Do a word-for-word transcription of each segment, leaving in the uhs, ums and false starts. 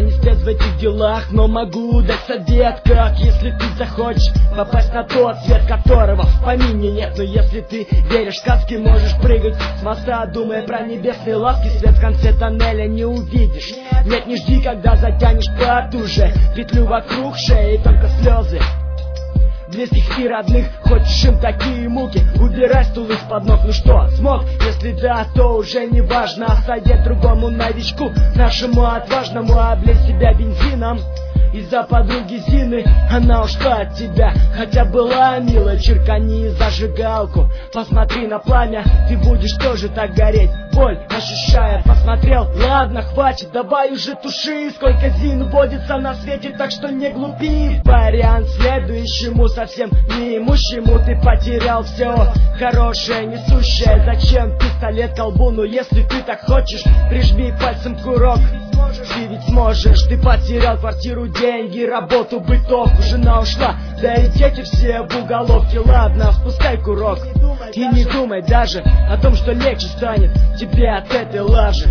не спец в этих делах, но могу дать совет, как если ты захочешь попасть на тот свет, которого в помине нет. Но если ты веришь в сказки, можешь прыгать с моста, думая про небесные ласки. Свет в конце тоннеля не увидишь. Нет, не жди, когда затянешь потуже петлю вокруг шеи, только слезы близких и родных. Хочешь им такие муки, убирай стул из-под ног. Ну что, смог? Если да, то уже не важно. А совет другому новичку, нашему отважному: облей себя бензином. Из-за подруги Зины она ушла от тебя, хотя была милая. Черкани зажигалку, посмотри на пламя, ты будешь тоже так гореть, боль ощущая. Посмотрел, ладно, хватит, давай уже туши. Сколько Зин водится на свете, так что не глупи. Вариант следующему, совсем неимущему: ты потерял все хорошее, несущее. Зачем пистолет к колбу? Ну если ты так хочешь, прижми пальцем курок. Ты ведь сможешь. Ты потерял квартиру, деньги, работу, бытовку. Жена ушла, да и дети все в уголовке. Ладно, спускай курок и не думай даже о том, что легче станет тебе от этой лажи.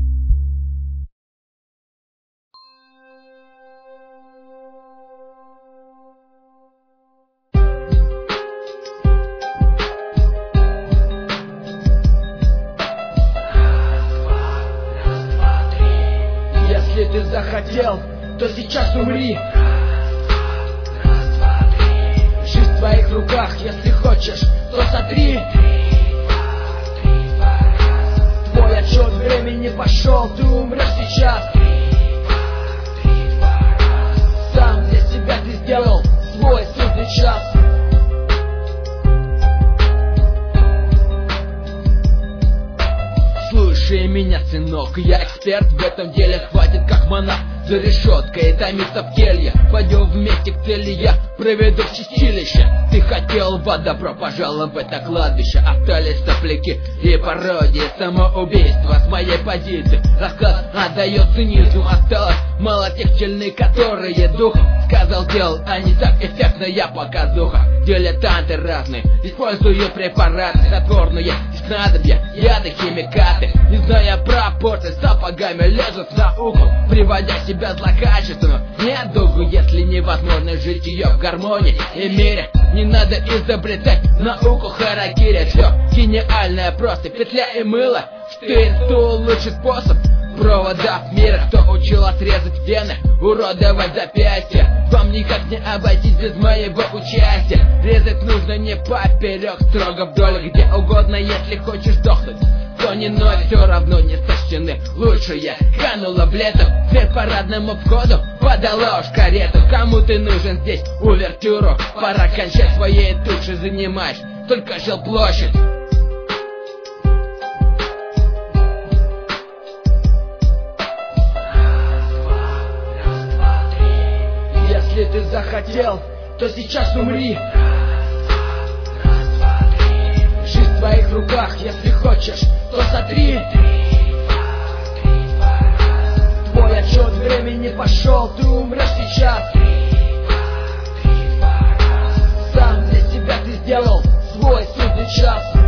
Если ты захотел, то сейчас умри. Жизнь в твоих руках, если хочешь, то сотри. Твой отчет времени пошел, ты умрешь сейчас. Сам для себя ты сделал свой судный час. Слушай меня, сынок, я эксперт в этом деле. Хватит как монах за решеткой томиться в келье. Пойдем вместе к цели, я проведу в чистилище. Ты хотел, добро пожаловать на кладбище. Остались сопляки и пародии, самоубийство с моей позиции. Рассказ отдает цинизм. Осталось мало тех тельных, которые духом сказал, делал, а не так эффектно, я показуха. Дилетанты разные используют препараты, снотворные снадобья, яды, химикаты. Не зная пропорций, сапогами лезут в науку, приводя себя злокачественно. Нет дугу, если невозможно жить ее в гармонии и мире. Не надо изобретать науку харакири. Все гениальное просто, петля и мыло. Штырь, стул, лучший способ провода в мира. Кто учил отрезать вены, уродовать запястья? Вам никак не обойтись без моего участия. Резать нужно не поперек, строго вдоль, где угодно. Если хочешь сдохнуть, то не ной, все равно не сочтены. Лучше я канула в лету, вверх парадному входу подала уж карету. Кому ты нужен здесь, увертюру? Пора кончать своей туши, занимаешь только жилплощадь. Если ты захотел, то сейчас умри. Жизнь в твоих руках, если хочешь, то сотри. Твой отчет времени пошел, ты умрешь сейчас. Сам для себя ты сделал свой судный час.